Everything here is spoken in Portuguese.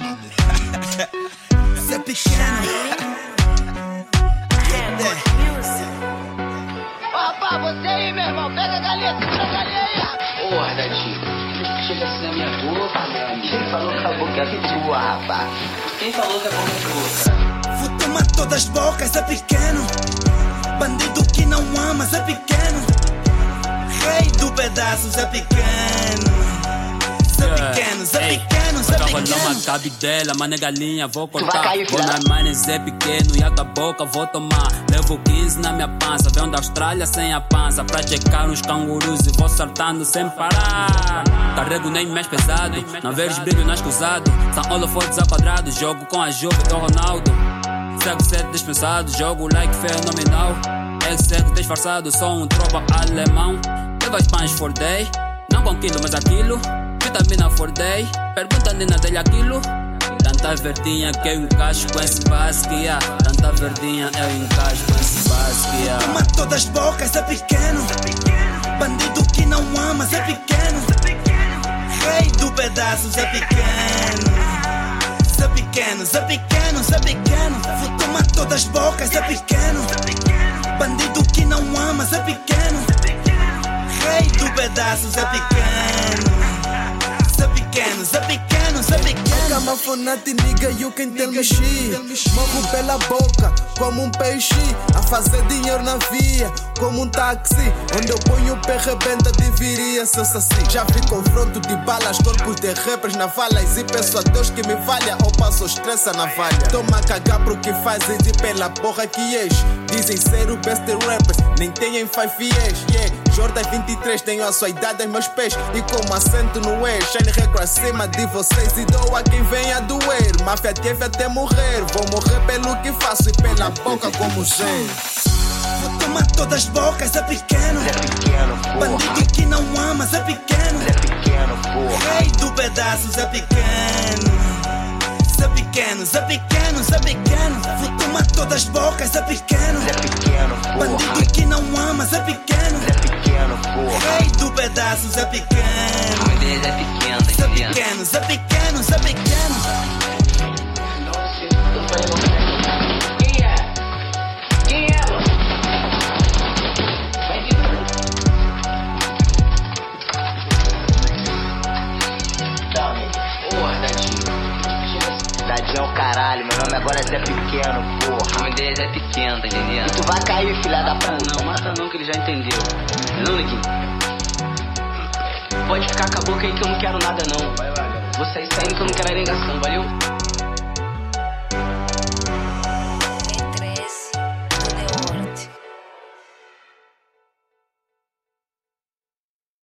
Zé Pequeno. Rapaz, você aí, meu irmão, pega a galinha, segura a galinha aí. Porra, Dadinho, chega assim na minha boca, meu amigo. Quem falou que a boca é tua, rapaz? Quem falou que a boca é tua? Vou tomar todas as bocas, Zé Pequeno. Bandido que não ama, Zé Pequeno. Rei do pedaço, Zé Pequeno. Zé Pequeno, Zé Pequeno, Zé Pequeno. Vou uma cabe dela, mano é galinha, vou vai cortar. cair, Vou filha. na mãe, Zé Pequeno e a tua boca vou tomar. Levo 15 na minha pança, venho da Austrália sem a pança. Pra checar uns cangurus e vou saltando sem parar. Carrego nem mais pesado, não vejo brilho nas cruzados. São holofotes ao quadrado, jogo com a Juve do Ronaldo. Segue ser dispensado, jogo like fenomenal. Segue disfarçado, sou um tropa alemão. Levas pães for day, não com quilo, mas aquilo. Vitamina for day, pergunta nem nada dele aquilo. Tanta verdinha que eu encaixo com esse basquia. Tanta verdinha eu encaixo com esse basquia. Toma todas as bocas, Zé Pequeno. Bandido que não ama, Zé Pequeno. Rei do pedaço, Zé Pequeno. Zé Pequeno, Zé Pequeno, Zé Pequeno. Vou tomar todas as bocas, Zé Pequeno. Bandido que não ama, Zé Pequeno. Rei do pedaço, Zé Pequeno. Zé Pequeno, Zé Pequeno, Zé Pequeno. I'm a fanatic nigga, you can tell me shit. Morro pela boca, como um peixe. A fazer dinheiro na via, como um táxi. Onde eu ponho o pé rebenta, deveria ser saci. Já vi confronto de balas, corpos de rappers na valas. E peço a Deus que me valha, ou passo estressa na valha. Toma a cagar pro que fazes e pela porra que és. Dizem ser o best rappers, nem têm 5 years, yeah. Jordan 23, tenho a sua idade em meus pés. E como assento no E, shine record acima de vocês. E dou a quem vem a doer. Máfia teve até morrer. Vou morrer pelo que faço e pela boca como Zé. Vou tomar todas as bocas, Zé Pequeno. Zé Pequeno, porra. Bandido que não ama, Zé Pequeno. Zé Pequeno, porra. Rei do pedaço, Zé Pequeno. Zé Pequeno, Zé Pequeno, Zé Pequeno. Vou tomar todas as bocas, Zé Pequeno. Zé Pequeno, porra. Bandido que não ama, Zé Pequeno. Zé Pequeno, porra. Rei do pedaço, Zé Pequeno. O nome dele é pequeno, tá Zé entendendo? Pequeno, Zé Pequeno, Zé Pequeno. Quem é? Quem é, mano? Vai vir. Porra, Dadinho. Dadinho é o caralho, meu nome agora é Zé Pequeno, O porra. nome dele é pequeno, tá entendendo? Tu vai cair, filha da Mata puta. não, mata não, que ele já entendeu. Não, Neguinho? Pode ficar com a boca aí que eu não quero nada, não. Vou sair saindo que eu não quero arengação, valeu?